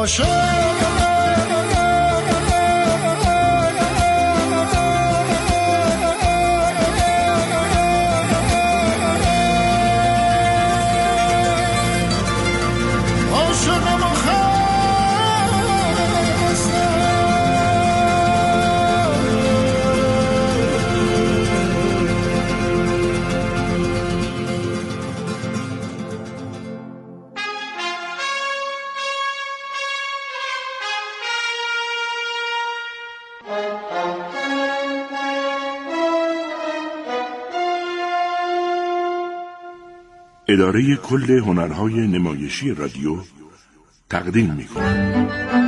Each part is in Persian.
اداره کل هنرهای نمایشی رادیو تقدیم می‌کند.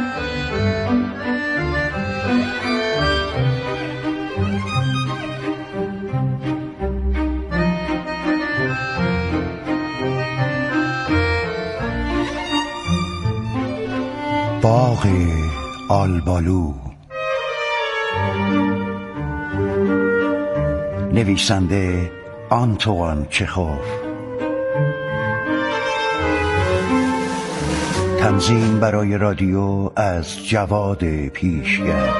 باغ آلبالو، نویسنده آنتوان چخوف، تنظیم برای رادیو از جواد پیشگر.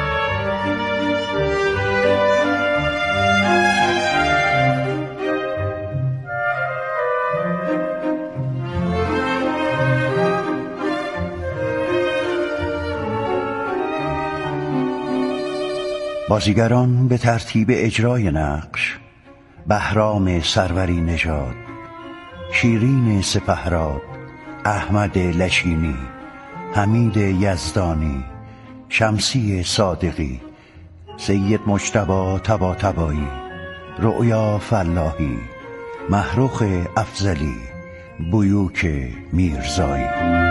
بازیگران به ترتیب اجرای نقش: بهرام سروری نژاد، شیرین سپهراد، احمد لشینی، حمید یزدانی، شمسی صادقی، سید مجتبی طباطبایی، رؤیا فلاحی، محروخ افضلی، بیوک میرزایی.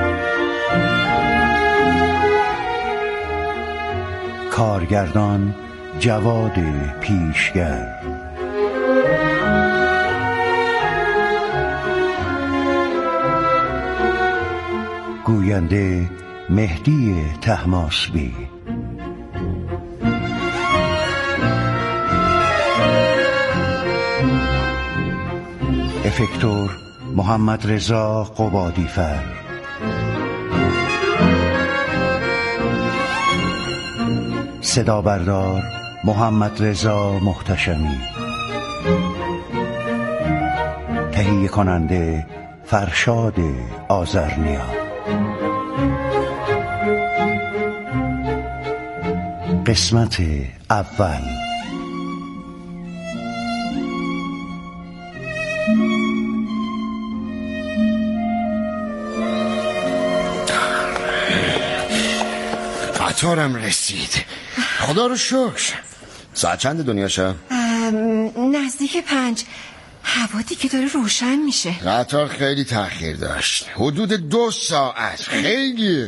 کارگردان جواد پیشگر. گوینده مهدی طهماسبی. افکتور محمد رضا قبادیفر. صدا بردار محمد رضا محتشمی. تهیه کننده فرشاد آذرنیا. قسمت اول. قطارم رسید، خدا رو شکر. ساعت چند دنیاشا؟ نزدیک 5. هوا دیگه داره روشن میشه. قطار خیلی تأخیر داشت، حدود 2 ساعت. خیلی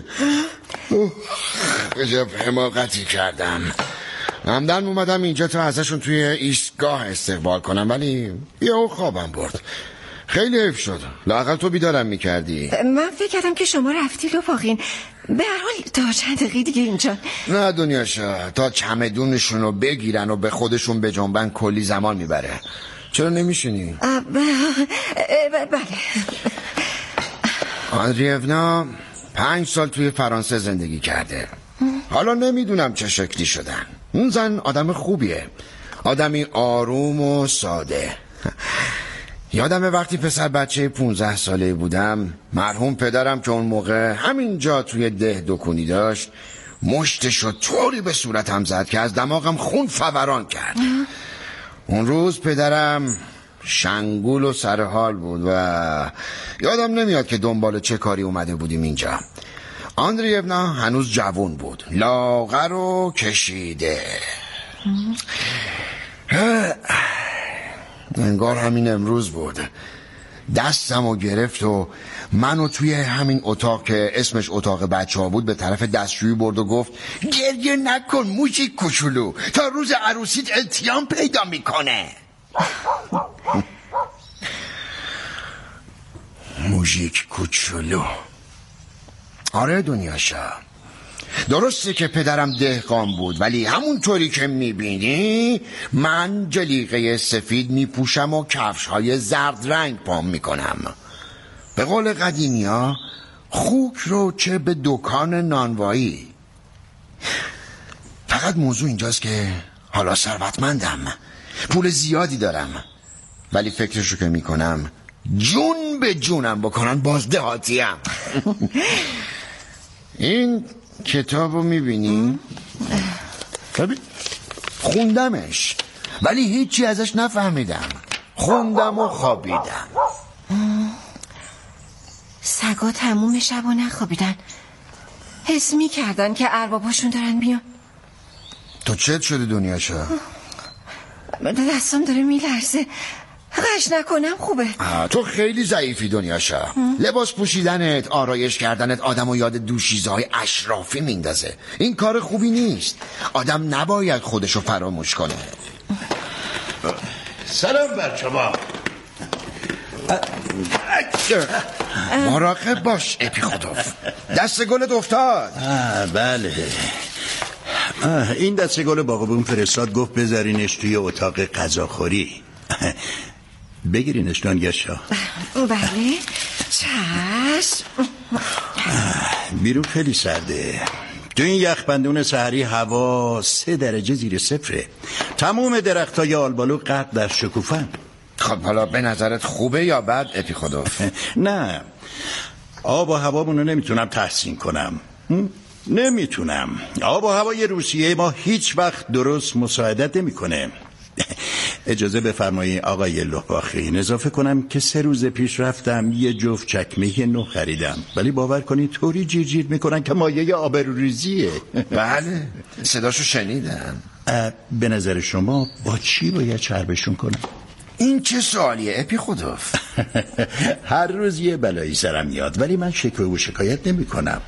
عجب حماقتی کردم. همدن اومدم اینجا تا ازشون توی ایستگاه استقبال کنم، ولی یهو خوابم برد. خیلی حیف شد، لااقل تو بیدارم میکردی. من فکر کردم که شما رفتی لپاقین. به هر حال تا چند دقیقه دیگه اینجا. نه دنیاشا، تا چمدونشون رو بگیرن و به خودشون بجنبن کلی زمان میبره. چرا نمیشونی؟ بله. آندریونا 5 سال توی فرانسه زندگی کرده. حالا نمیدونم چه شکلی شدن. اون زن آدم خوبیه، آدمی آروم و ساده. یادمه وقتی پسر بچه 15 ساله بودم، مرحوم پدرم که اون موقع همینجا توی ده دکونی داشت، مشتشو طوری به صورتم زد که از دماغم خون فوران کرد. اون روز پدرم شنگول و سرحال بود و یادم نمیاد که دنبال چه کاری اومده بودیم اینجا. آندریونا هنوز جوان بود، لاغر و کشیده. انگار همین امروز بود. دستمو گرفت و منو توی همین اتاق که اسمش اتاق بچه ها بود به طرف دستشویی برد و گفت گریه نکن موشی کوچولو، تا روز عروسیت التیام پیدا میکنه. موشیک کوچولو. آره دنیاشا، درسته که پدرم دهقان بود، ولی همونطوری که میبینی من جلیقه سفید میپوشم و کفش های زرد رنگ پام میکنم. به قول قدیمی ها خوک رو چه به دکان نانوایی. فقط موضوع اینجاست که حالا ثروتمندم، پول زیادی دارم، ولی فکرشو که میکنم جون به جونم بکنن باز دهاتیم. این کتابو میبینی؟ خوندمش ولی هیچی ازش نفهمیدم. خوندم و خوابیدم. سگا تموم شب و نخوابیدن، حس میکردن که ارباباشون دارن بیان. تو چت شده دنیاشا؟ دستم داره میلرزه، غش نکنم خوبه. تو خیلی ضعیفی دنیاشا. لباس پوشیدنت، آرایش کردنت آدمو یاد دوشیزهای اشرافی میندازه. این کار خوبی نیست. آدم نباید خودشو فراموش کنه. سلام بر شما. مراقب باش اپیخودوف، دست گلت افتاد. بله، این دست گل باغبون فرستاد، گفت بذارینش توی اتاق غذاخوری. بگیرینش دانگشا. بله چشم. بیرون خیلی سرده. تو این یخبندون سحری هوا 3 درجه زیر صفره. تمام درختای آلبالو غرق در شکوفن. خب حالا به نظرت خوبه یا بد اپیخودوف؟ نه، آب و هوامونو نمیتونم تحسین کنم. نمیتونم. آب و هوای روسیه ما هیچ وقت درست مساعدت نمیکنه. اجازه بفرمایید آقای لوپاخین، اضافه کنم که 3 روز پیش رفتم یه جفت چکمه نو خریدم، ولی باور کنید طوری جیر میکنن که مایه آبروریزیه. بله صداشو شنیدم. به نظر شما با چی باید چربشون کنم؟ این چه سوالیه اپیخودوف؟ هر روز یه بلایی سرم میاد، ولی من شکوه و شکایت نمی کنم.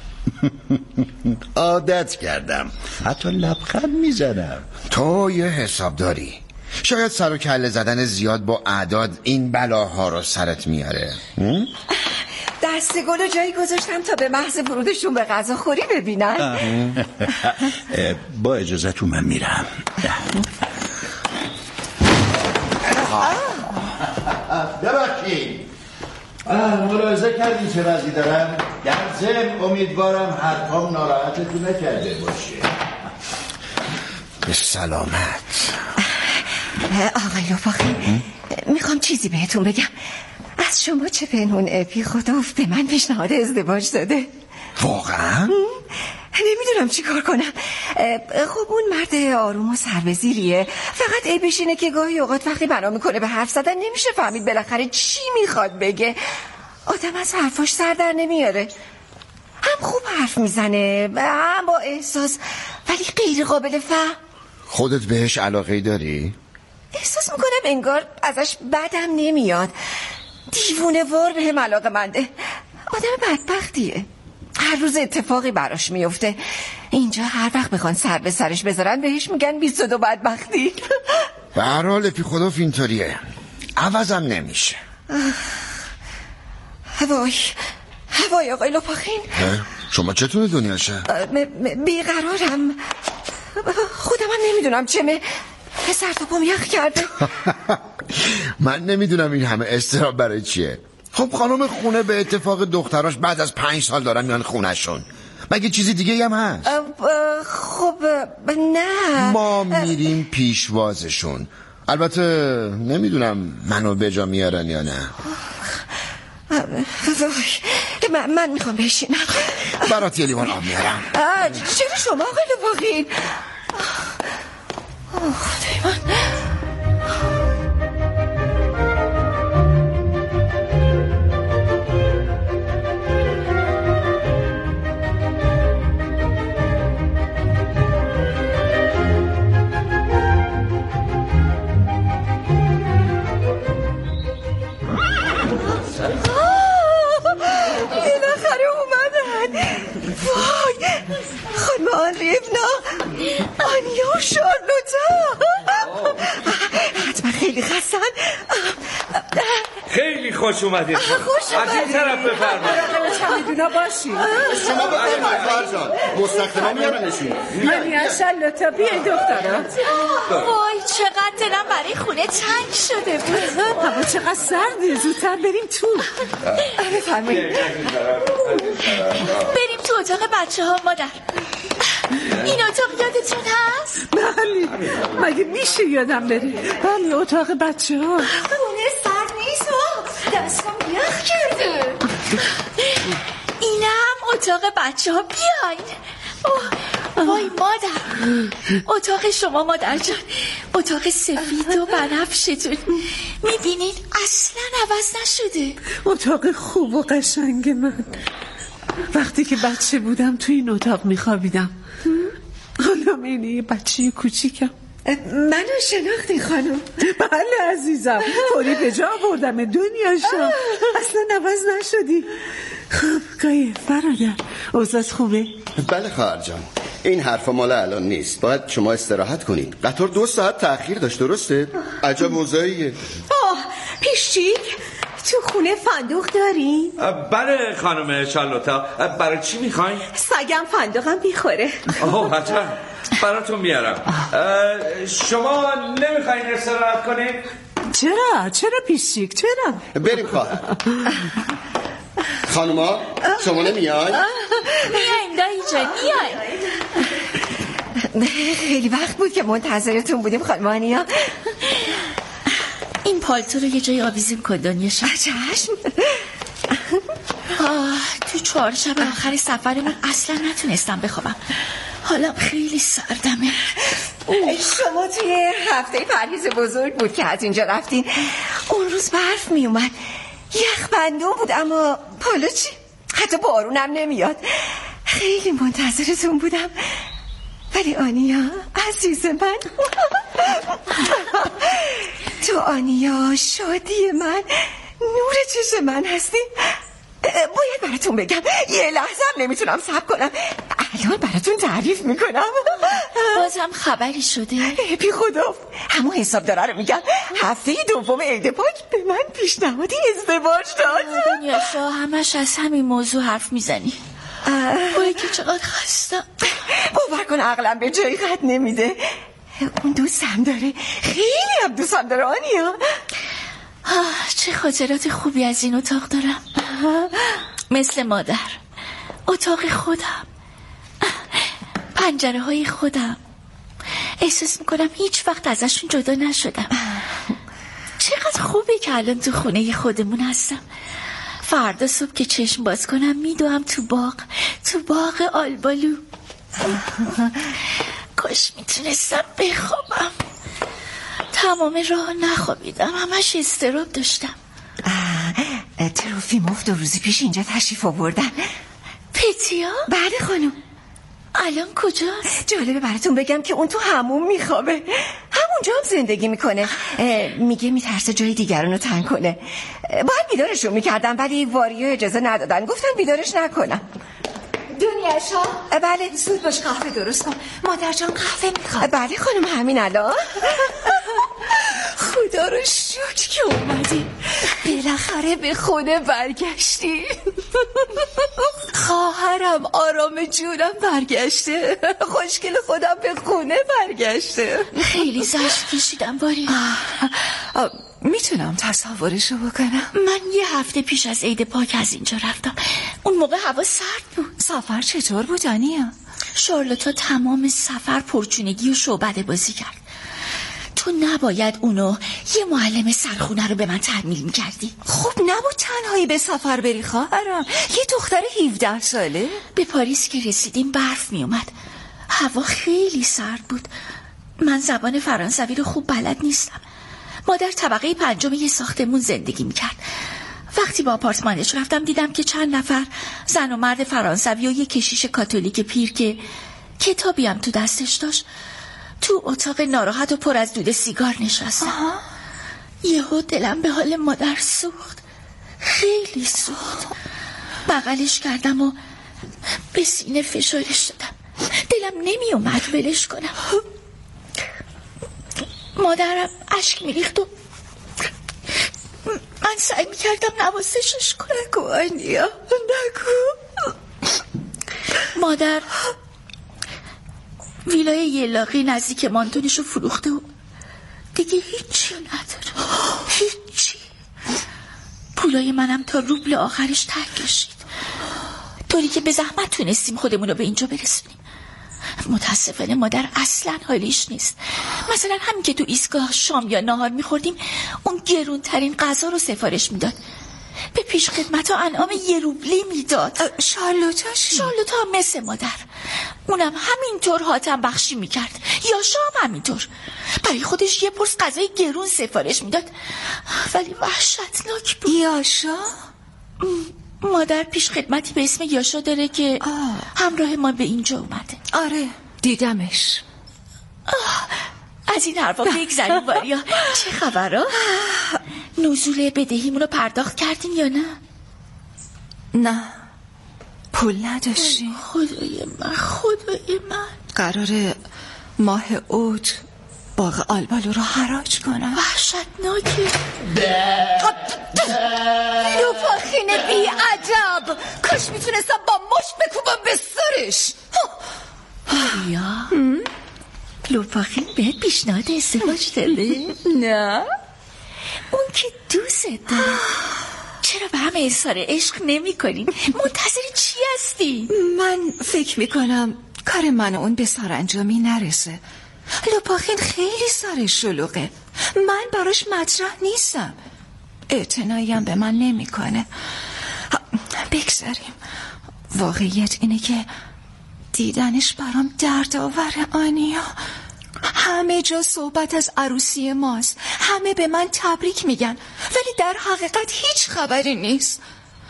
عادت کردم، حتی لبخند میزنم. تو یه حساب داری. شاید سر و کله زدن زیاد با اعداد این بلاها رو سرت میاره. دست گلو جایی گذاشتم تا به محض ورودشون به غذاخوری ببینن. با اجازهتون من میرم. ببخشید، ملاحظه کردی چه وضعی دارم؟ در ضمن امیدوارم حرفام ناراحتتون نکرده باشه. به سلامت. آقای لوپاخین، میخوام چیزی بهتون بگم. از شما چه پنهون اپیخودوف به من پیشنهاد ازدواج داده. واقعا؟ نمیدونم چی کار کنم. خب اون مرد آروم و سربزیریه، فقط عیبش اینه که گاهی اوقات وقتی بنا میکنه به حرف زدن نمیشه فهمید بالاخره چی میخواد بگه. آدم از حرفاش سر در نمیاره. هم خوب حرف میزنه هم با احساس، ولی غیر قابل فهم. خودت بهش علاقه داری؟ احساس میکنم انگار ازش بدم نمیاد. دیوونه وار بهم علاقه منده. آدم بدبختیه، هر روز اتفاقی براش میفته. اینجا هر وقت بخوان سر به سرش بذارن بهش میگن 22 بدبختی. به هر حال اپیخودوف اینطوریه، عوضم نمیشه. هوای آقای لوپاخین. شما چطور دنیاشه؟ بیقرارم، خودم هم نمیدونم چمه، سر تا پام یخ کرده. من نمیدونم این همه اضطراب برای چیه. خب خانم خونه به اتفاق دختراش بعد از 5 سال دارن میان خونهشون، مگه چیزی دیگه هم هست؟ خب نه، ما میریم پیشوازشون. البته نمیدونم منو به جا میارن یا نه. من میخوام بشینم. برات یه لیوان آب میارم. چرا شما آقای لوپاخین؟ خدای من. خانم آنریونا، آنیا و شارلوتا حتما خیلی خستن. خیلی خوش اومدید. از این طرف بفرمایید. چمیدونا باشید. شما بفرمایید فرزاد، مستخدما میارنشون. آنیا شارلوتا بیاین دخترات. وای چقدر دلم برای خونه تنگ شده بود. هوا چقدر سرده، زودتر بریم تو. بفرمایید. بریم تو اتاق بچه ها. مادر این اتاق یادتون هست؟ بله، مگه میشه یادم بره؟ بله، اتاق بچه ها. خونه سرد نیست و دستم یخ کرده. اینم اتاق بچه ها. بیاین. وای مادر، اتاق شما مادر جان، اتاق سفید و بنفشتون میبینین اصلا عوض نشده. اتاق خوب و قشنگ من. وقتی که بچه بودم تو این اتاق میخوابیدم. حالا اینه یه بچه کوچیکم. منو شناختی خانم؟ بله عزیزم، فوری به جا بردم دنیاشم. اصلا عوض نشدی. خب گاهی برادر، اوضاعت خوبه؟ بله خواهر جان، این حرفا مال الان نیست. باید شما استراحت کنید. قطار 2 ساعت تأخیر داشت. درسته؟ عجب اوضاعیه. پیشچیک تو خونه فندق داری؟ بله خانم شارلوتا، برای چی میخواین؟ سگم فندقم میخوره. اوه عجب، براتون میارم. شما نمیخواین استراحت کنید؟ چرا پیشچیک؟ چرا؟ بریم خواهر. خانوما شما نمیاین؟ میایم دایی جان، میایم. خیلی وقت بود که منتظرتون بودیم خانم آنیا. این پالتو رو یه جای آویزون کن دنیاشم. چشم. تو 4 شب آخر سفرمون اصلا نتونستم بخوابم. حالا خیلی سردمه. شما توی هفته پرهیز بزرگ بود که از اینجا رفتین. اون روز برف می اومد، یخبندون بود، اما حالا چی؟ حتی بارونم نمیاد. خیلی منتظرتون بودم. ولی آنیا عزیز من، تو آنیا شادی من، نور چشم من هستی. باید براتون بگم، یه لحظه هم نمیتونم صبر کنم. الان براتون تعریف میکنم. بازم خبری شده؟ بی خدا، همون حسابداره رو میگم. هفته دوم عید پاک به من پیشنهاد ازدواج داد. دنیاشا همش از همین موضوع حرف میزنی. وای که چقدر خستم. باور کن عقلم به جایی خط نمیده. اون دوستم داره، خیلی هم دوستم داره آنیا. چه خاطرات خوبی از این اتاق دارم. مثل مادر، اتاق خودم، پنجره های خودم. احساس میکنم هیچ وقت ازشون جدا نشدم. چقدر خوبه که الان تو خونه خودمون هستم. فردا صبح که چشم باز کنم میدوام تو باغ آلبالو. کاش میتونستم بخوابم. تمام راه نخوابیدم، همش اضطراب داشتم. تروفیموف 2 روز پیش اینجا تشریف آوردن. پتیا؟ بله خانم. الان کجاست؟ جالبه براتون بگم که اون تو همون میخوابه. همونجا هم زندگی میکنه. میگه میترسه جای دیگران رو تنگ کنه. باید بیدارشون میکردم ولی واریو اجازه ندادن، گفتن بیدارش نکنم. دنیاشا؟ بله. زود باش قهوه درست کن، مادر جان قهوه میخواد. بله خانم، همین الان. خدا رو شکر که اومدی، بالاخره به خونه برگشتی. خواهرم آرام جونم برگشته، خوشگل خودم به خونه برگشته. خیلی زشت کشیدم باری. میتونم تصورشو بکنم. من یه هفته پیش از عید پاک از اینجا رفتم. اون موقع هوا سرد بود. سفر چطور بود آنیا؟ شارلوتا تمام سفر پرچونگی و شعبده بازی کرد. تو نباید اونو، یه معلم سرخونه رو به من تحمیل میکردی. خب نبود تنهایی به سفر بری خواهرم. یه دختر 17 ساله. به پاریس که رسیدیم برف میومد، هوا خیلی سرد بود. من زبان فرانسوی رو خوب بلد نیستم. مادر طبقه 5 یه ساختمون زندگی میکرد. وقتی با آپارتمانش رفتم دیدم که چند نفر زن و مرد فرانسوی و یه کشیش کاتولیک پیر که کتابی هم تو دستش داشت تو اتاق ناراحت و پر از دود سیگار نشستم. یهو دلم به حال مادر سوخت، خیلی سوخت. بغلش کردم و به سینه فشارش دادم. دلم نمی اومد ولش کنم. مادرم اشک میریخت و من سعی میکردم نوازشش کنم. نگو آنیا، نگو. مادر ویلای یلاقی نزدیک مانتونشو فروخته و دیگه هیچی نداره، هیچی. پولای منم تا روبل آخرش ته کشید، طوری که به زحمت تونستیم خودمون رو به اینجا برسونیم. متاسفانه مادر اصلا حالیش نیست. مثلا همین که تو ایستگاه شام یا نهار میخوردیم اون گرونترین غذا رو سفارش میداد، به پیش خدمت ها انعام 1 روبلی میداد. شارلوتا مثل مادر، اونم همینطور حاتم بخشی میکرد. یاشا هم همینطور، برای خودش یه پرس غذای گرون سفارش میداد، ولی وحشتناک بود. یاشا؟ مادر پیش خدمتی به اسم یاشا داره که همراه ما به اینجا اومده. آره دیدمش. از این حرفا بگذاریم واریا. چه خبرها؟ نزول بدهیمون رو پرداخت کردیم یا نه؟ نه، پول نداشتیم. خدای من قراره ماه اوت باغ آلبالو رو حراج کنم. وحشتناکه. لوپاخین بی عجب، کاش میتونستم با مشت بکوبم به سرش. واریا، لوپاخین بهت پیشنهاد ازدواج داده؟ نه، اون که دوست داره. چرا به همه اظهار عشق نمی کنین؟ منتظر چی هستی؟ من فکر میکنم کار من و اون به سرانجامی نرسه. لوپاخین خیلی سرش شلوغه، من براش مطرح نیستم، اعتناییم به من نمیکنه. بگذاریم. واقعیت اینه که دیدنش برام دردآوره. آنیا، همه جا صحبت از عروسی ماست، همه به من تبریک میگن، ولی در حقیقت هیچ خبری نیست.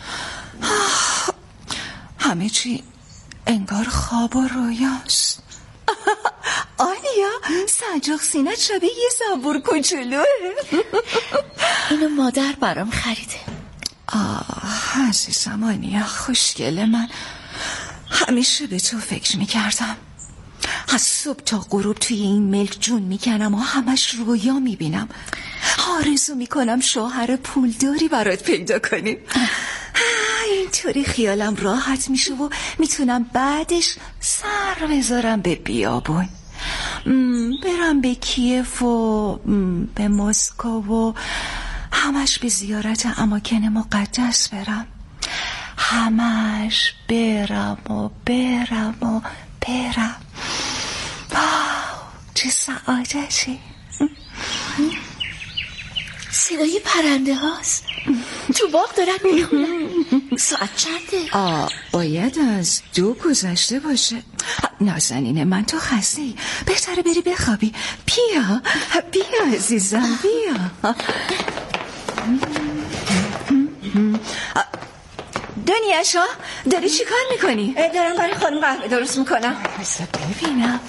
همه چی انگار خواب و رویاست. آنیا، سنجاق سینت شبیه یه زنبور کوچولوه. اینو مادر برام خریده. عزیزم آنیا، خوشگل من، همیشه به تو فکر میکردم. از صبح تا غروب توی این ملک جون میکنم و همش رویا میبینم. آرزو میکنم شوهر پولداری برات پیدا کنیم. اینطوری خیالم راحت میشه و میتونم بعدش سر بذارم به بیابون، برم به کیف و به مسکو و همش به زیارت اماکن مقدس برم. همش برم. چه سعادتی. صدای پرنده هاست تو باغ دارن میخونن. ساعت چنده؟ باید از 2 گذشته باشه. نازنین من، تو خستی، بهتره بری بخوابی. بیا عزیزم، بیا. دنیاشا، داری چی کار میکنی؟ دارم برای خانم قهوه درست میکنم. ببینم.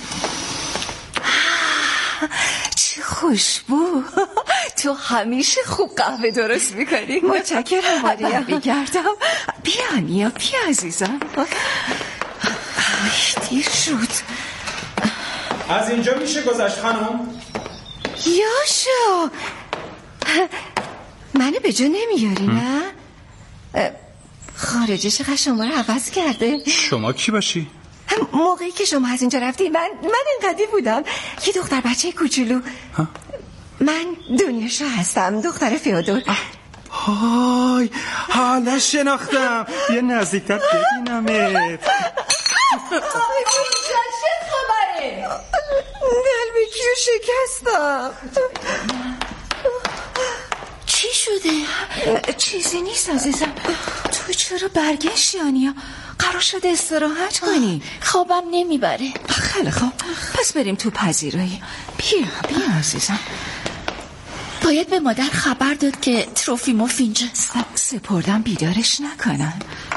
چه خوشبو. تو همیشه خوب قهوه درست میکنی. متشکرم واریا. بگردم. بیا آنیا، بیا عزیزم. دیر شد. از اینجا میشه گذشت خانم؟ یاشا، منو به جا نمیاری نه؟ خارجه چقدر شما رو عوض کرده. شما کی باشی؟ موقعی که شما از اینجا رفتی من اینقدی بودم، یه دختر بچه کوچولو. من دنیاشا هستم، دختر فیودور. های، حالا شناختم. یه نزدیکتر ببینمت. چه خبره؟ قلب کیو شکستم. چی شده؟ چیزی نیست عزیزم. تو چرا برگشتی آنیا؟ قرار شد استراحت کنی. خوابم نمیبره. خیلی خوب، پس بریم تو پذیرایی. بیا عزیزم. باید به مادر خبر داد که تروفیموف اینجاست. سپردم بیدارش نکنن.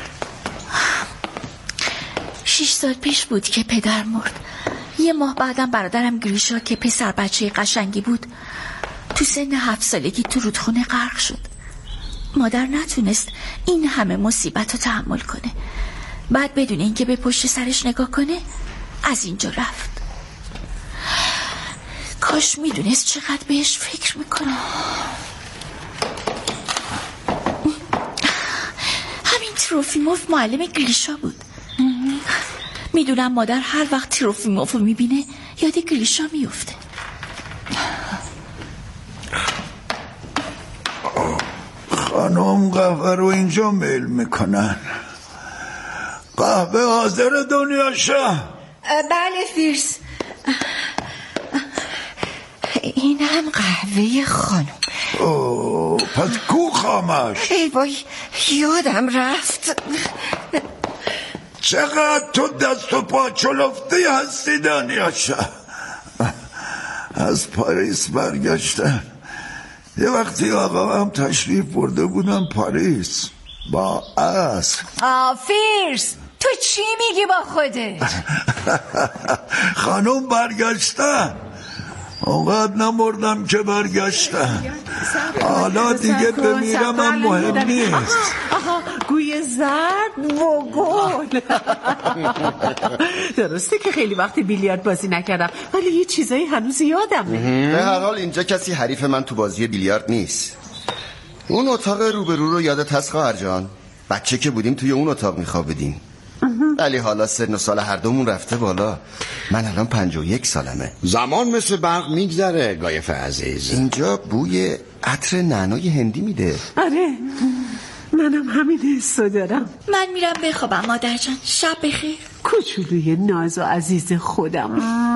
6 سال پیش بود که پدر مرد. 1 ماه بعدم برادرم گریشا که پسر بچه قشنگی بود تو سن 7 سالگی تو رودخونه غرق شد. مادر نتونست این همه مصیبت رو تحمل کنه. بعد بدون اینکه به پشت سرش نگاه کنه از اینجا رفت. کاش میدونست چقدر بهش فکر میکنه. همین تروفیموف معلم گریشا بود. میدونم مادر هر وقت تروفیموف رو میبینه یاد گریشا میفته. خانم قهوه رو اینجا میل میکنن. قهوه حاضر دنیا شاه؟ بله فیرس. این هم قهوه خانم. پس کو خامش؟ ای وای یادم رفت. چقدر تو دست و پا چلفته هستی دنیا شاه. از پاریس برگشتن. یه وقتی آقا هم تشریف برده بودن پاریس با اسب. فیرس تو چی میگی با خودت؟ خانم برگشتن. اونقدر نمردم که برگشتن. حالا دیگه بمیرم هم مهم نیست. گوی زرد و گل. درسته که خیلی وقت بیلیارد بازی نکردم ولی یه چیزایی هنوز یادمه. به هر حال اینجا کسی حریف من تو بازی بیلیارد نیست. اون اتاق روبرو رو یادت هست خواهر جان؟ بچه که بودیم توی اون اتاق میخوابیدیم. ولی حالا سن و سال هر دومون رفته بالا. من الان 51 سالمه. زمان مثل برق میگذره گایف عزیز. اینجا بوی عطر نعنای هندی میده. آره منم همین حسو دارم. من میرم بخوابم مادر جان. شب بخیر. کوچولوی ناز و عزیز خودم.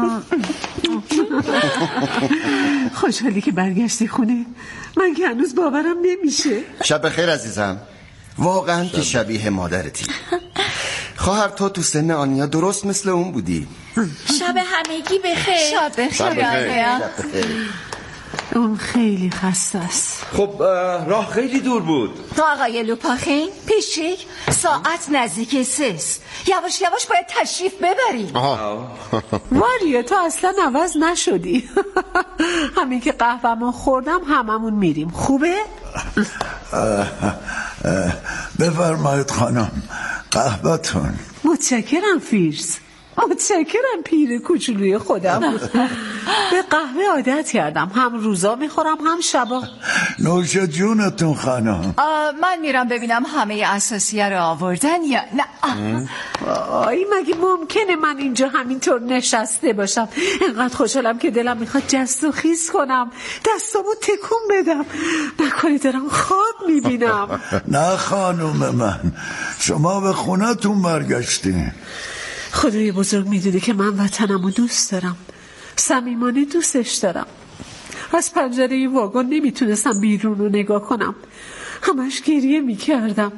خوشحالی که برگشتی خونه. من که هنوز باورم نمیشه. شب بخیر عزیزم. واقعا که شبیه مادرتی. خواهر تو سن آنیا درست مثل اون بودی. شب همگی بخیر. شب بخیر. اون خیلی خسته است. خب راه خیلی دور بود. آقای لوپاخین پیشیک ساعت نزدیک 6. یواش یواش باید تشریف ببریم. ماریه تو اصلا عوض نشدی. همین که قهوه‌مو خوردم هممون میریم. خوبه؟ بفرمایید خانم قهوه‌تون. متشکرم فیرس. متشکرم پیر کوچولوی خودم. به قهوه عادت کردم. هم روزا میخورم هم شبا. نوش جونتون خانم. من میرم ببینم همه اساسیه رو آوردن یا نه. آی مگه ممکنه من اینجا همینطور نشسته باشم؟ اینقدر خوشحالم که دلم میخواد جست و خیز کنم، دستامو تکون بدم. نکنه دارم خواب میبینم. نه خانم من، شما به خونتون برگشتین. خدای بزرگ میدونه که من وطنمو دوست دارم، صمیمانه دوستش دارم. از پنجره واگن نمیتونستم بیرون رو نگاه کنم، همش گریه میکردم.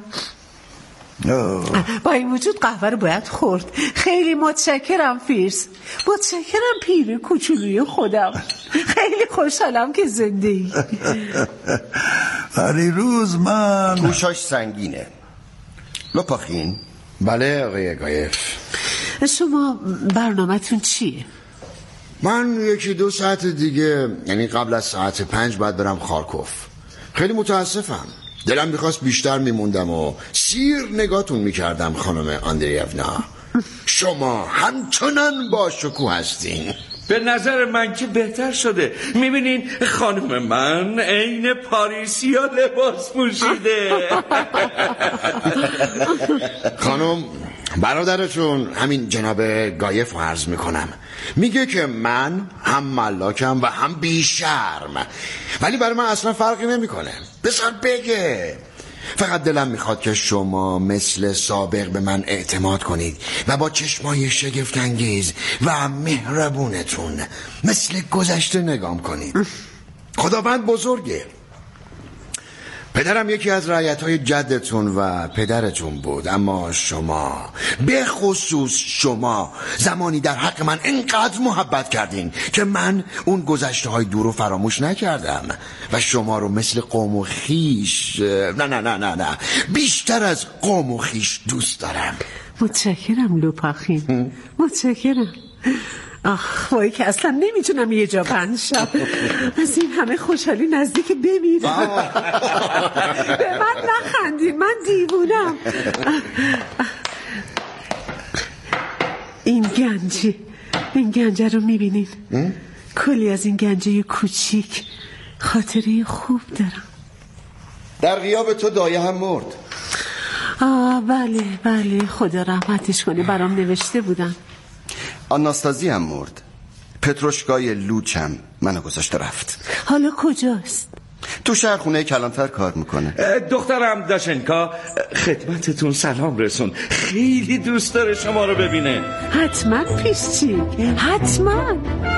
با این وجود قهوه رو باید خورد. خیلی متشکرم فیرس. متشکرم پیر کوچولوی خودم. خیلی خوشحالم که زنده ای. هر روز من گوشاش سنگینه. لوپاخین. بله آقای گایف. شما برنامه‌تون چیه؟ من 1-2 ساعت دیگه، یعنی قبل از ساعت 5 باید برم خارکوف. خیلی متاسفم، دلم میخواست بیشتر میموندم و سیر نگاهتون میکردم خانم آندریevna. شما همچنان با شکوه هستین. به نظر من که بهتر شده. میبینین خانم من عین پاریسیا لباس پوشیده. خانم برادرتون همین جناب گایف رو عرض میکنم، میگه که من هم ملاکم و هم بیشرم، ولی برای من اصلا فرقی نمیکنه. بذار بگه. فقط دلم میخواد که شما مثل سابق به من اعتماد کنید و با چشمای شگفت‌انگیز و مهربونتون مثل گذشته نگام کنید. خداوند بزرگه. پدرم یکی از رعیت‌های جدتون و پدرتون بود، اما شما، به خصوص شما، زمانی در حق من اینقدر محبت کردین که من اون گذشته‌های دور رو فراموش نکردم و شما رو مثل قوم و خیش، نه بیشتر از قوم و خیش دوست دارم. متشکرم لوپاخین. متشکرم. وای که اصلا نمیتونم یه جا بند شم. از این همه خوشحالی نزدیک بمیرم. به من نخندی، من دیوونم. این گنجه رو میبینین؟ کلی از این گنجه کوچیک خاطره خوب دارم. در غیاب تو دایه هم مرد. بله خدا رحمتش کنه، برام نوشته بودن. آناستازی هم مرد. پتروشکای لوچم منو گذاشته رفت. حالا کجاست؟ تو شهر خونه کلانتر کار میکنه. دخترم داشنکا خدمتتون سلام رسون. خیلی دوست داره شما رو ببینه. حتما پیشچی، حتما.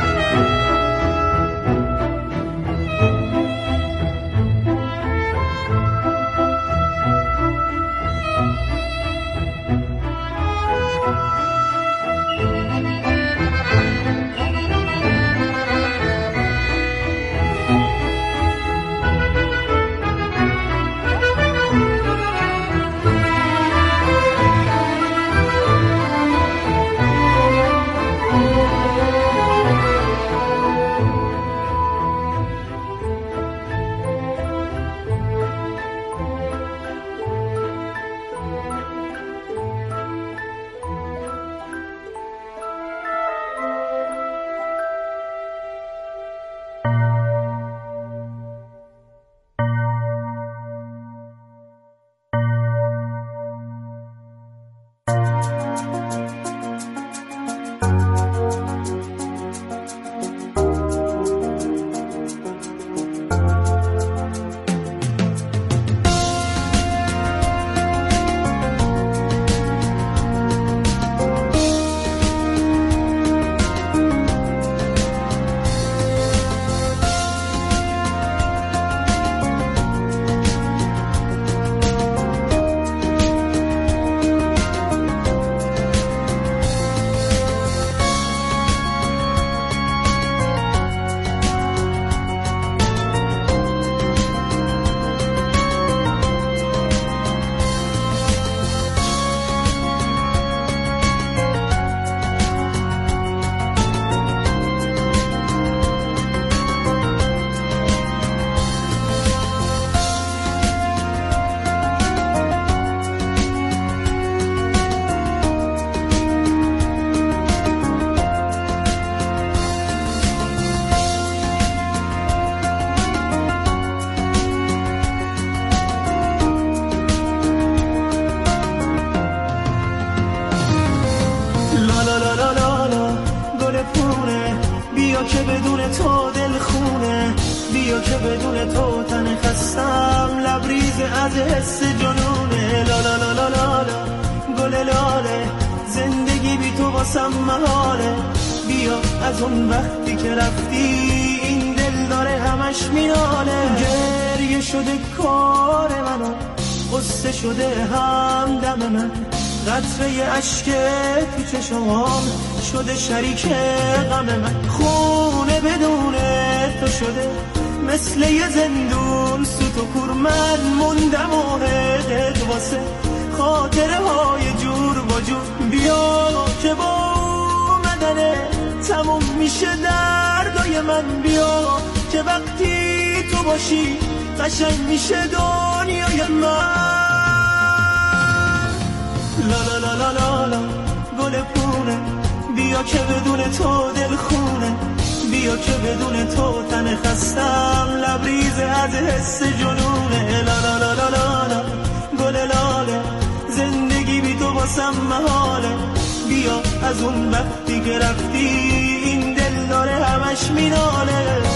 که بدون تو دل خونه، بیا که بدون تو تن خستم، لبریز از حس جنونه. لا لا لا لا لا لا گل لاله، زندگی بی تو واسم محاله. بیا از اون وقتی که رفتی این دل داره همش میناله. گریه شده کار منو، قصه شده همدم من، قطره عشق تو چشمام شده شریک غم من. خونه بدون تو شده مثل یه زندون، سوت و کور من موندم و حقت واسه خاطره های جور با جور. بیا که با اومدنه تموم میشه دردای من، بیا که وقتی تو باشی قشنگ میشه دنیای من. لا لا لا لا لا لا گل پونه، بیا که بدون تو دل خونه، بیا که بدون تو تن خستم، لبریز از حس جنونه. لا لا لا لا لا لا گل لاله، زندگی بی تو واسم محاله. بیا از اون وقتی که رفتی این دل داره همش میناله.